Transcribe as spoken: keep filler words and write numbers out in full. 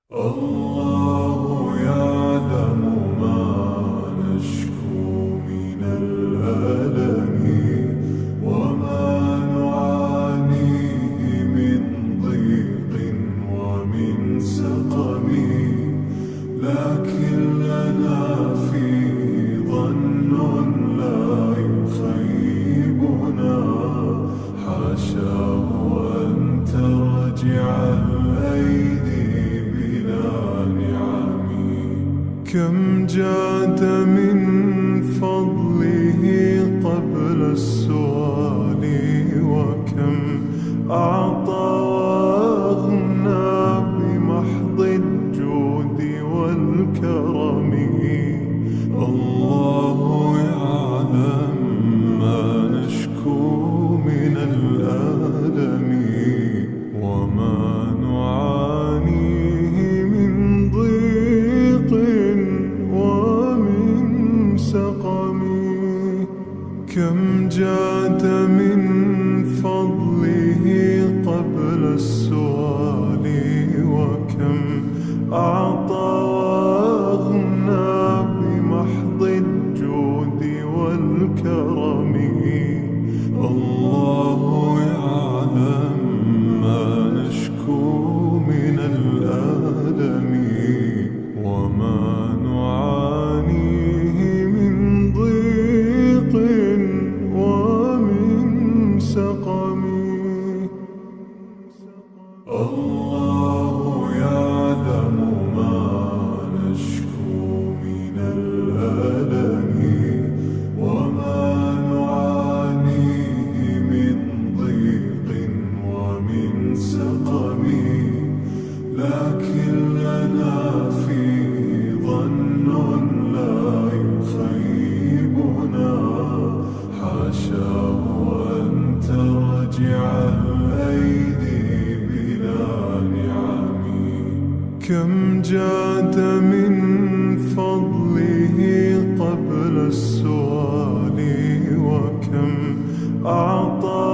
الله يعلم ما نشكو من الألم وما نعانيه من ضيق ومن سقم، لكن لنا فيه ظن لا يخيبنا، حاشاه أن ترجع الأيدي. كم جاد من فضله قبل السؤال، وكم أعطى وأغنى بمحض الجود والكرم. الله يعلم ما نشكو من الألم وما نعانيه من ضيق ومن سقم. كم جاد من فضله قبل السؤال، وكم أعطى وأغنى بمحض الجود والكرم. الله يعلم ما نشكو من الألم وما نعانيه من ضيق ومن سقم. الله يعلم ما نشكو من الألم وما نعانيه من ضيق ومن سقم، لكن لنا فيه ظن لا يخيبنا، حاشاه أن ترجع الأيدي بلا نعم. كم جاد من فضله قبل السؤال، وكم أعطى